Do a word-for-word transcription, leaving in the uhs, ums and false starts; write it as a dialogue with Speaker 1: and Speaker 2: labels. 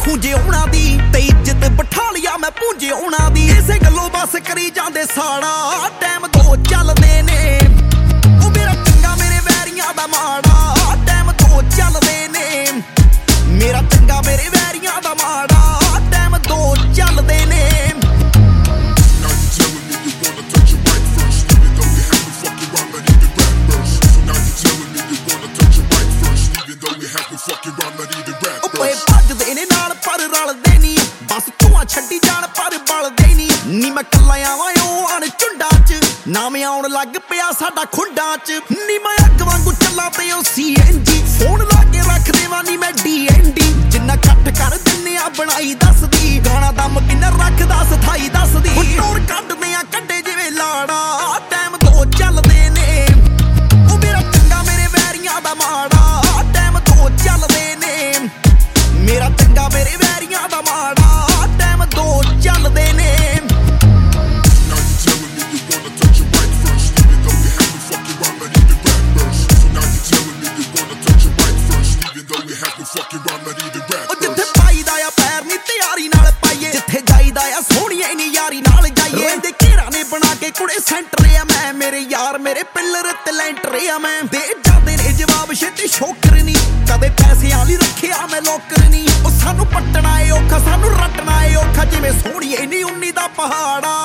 Speaker 1: ਖੂੰਜੇ ਉਹਨਾਂ ਦੀ ਤੇ ਇੱਜ਼ਤ ਬਿਠਾ ਲਿਆ ਮੈਂ ਪੂੰਜੇ ਉਹਨਾਂ ਦੀ ਇਸੇ ਗੱਲੋਂ ਬਸ ਕਰੀ ਜਾਂਦੇ ਸਾੜਾ ਟਾਈਮ ਦੋ ਚੱਲਦੇ ਨੇ ਉਹ ਮੇਰਾ ਚੰਗਾ ਮੇਰੇ ਵੈਰੀਆਂ ਦਾ ਮਾੜਾ ਟਾਈਮ ਦੋ ਚੱਲਦੇ ਨੇ ਮੇਰਾ ਚੰਗਾ ਮੇਰੇ ਵੈਰੀਆਂ ਦਾ ਮਾੜਾ ਟਾਈਮ ਦੋ ਚੱਲਦੇ ਨੇ ਓਏ ਭੱਜਦੇ ਨੇ ਨਾਲ ਪਰ ਰਲਦੇ ਨੀ ਬਸ ਧੂਆਂ ਛੱਡੀ ਜਾਣ ਪਰ ਬਲਦੇ ਨੀ ਨੀ ਮੈਂ ਕੱਲਾ ਆਵਾਂ ਉਹ ਅਣ ਝੁੰਡਾਂ ਚ ਨਾਮ ਆਉਣ ਲੱਗ ਪਿਆ ਸਾਡਾ ਖੁੰਡਾਂ ਚ ਨੀ ਮੈਂ ਅੱਗ ਵਾਂਗੂ ਚੱਲਾਂ ਤੇ ਉਹ ਸੀ ਐਨ ਜੀ ਫੋਨ ਲਾ ਕੇ ਰੱਖ ਦੇਵਾਂ ਨੀ ਮੈਂ ਡੀ ਐਨ ਡੀ ਜਿੰਨਾ ਕੱਟ ਕਰ ਦਿੰਨੇ ਆ ਬਣਾਈ ਦੱਸਦੀ ਗਾਣਾ ਦਮ ਕਿੰਨਾ ਰੱਖਦਾ ਸਥਾਈ ਦੱਸਦੀ ਟੋਰ ਕੱਢਦੇ ਆ ਕੱਢੇ ਜਿਵੇਂ ਲਾੜਾ ਟਾਈਮ ਦੋ ਚੱਲਦੇ ਨੇ ਉਹ ਮੇਰਾ ਚੰਗਾ ਮੇਰੇ ਵੈਰੀਆਂ ਦਾ ਮਾੜਾ ਟਾਈਮ ਦੋ ਚੱਲਦੇ ਨੇ ਮੇਰਾ ਚੰਗਾ ਮੇਰੇ ਵੈਰੀਆਂ ਦਾ ਮਾੜਾ ਟਾਈਮ ਦੋ ਚੱਲਦੇ ਨੇ ਜਿੱਥੇ ਪਾਈਦਾ ਆ ਪੈਰ ਨੀ ਤਿਆਰੀ ਨਾਲ ਪਾਈਏ ਜਿੱਥੇ ਜਾਈਦਾ ਆ ਸੋਹਣੀਏ ਨੀ ਯਾਰੀ ਨਾਲ ਜਾਈਏ ਇਹਦੇ ਘੇਰਾ ਨੇ ਬਣਾ ਕੇ ਕੁੜੇ ਸੈਂਟਰ ਆ ਮੈਂ ਮੇਰੇ ਯਾਰ ਮੇਰੇ ਪਿੱਲਰ ਤੇ ਲੈਂਟਰ ਆ ਮੈਂ ਦੇ ਜਾਂਦੇ ਨੇ ਜਵਾਬ ਛੇਤੀ ਸ਼ੋਕਰ ਨੀ ਕਦੇ ਪੈਸਿਆਂ ਲਈ ਰੱਖਿਆ ਮੈਂ ਲੋਕਰ ਨੀ ਉਹ ਸਾਨੂੰ ਪੱਟਣਾ ਏ ਔਖਾ ਸਾਨੂੰ ਰੱਟਣਾ ਏ ਔਖਾ ਜਿਵੇਂ ਸੋਹਣੀਏ ਨੀ ਉਨੀ ਦਾ ਪਹਾੜਾ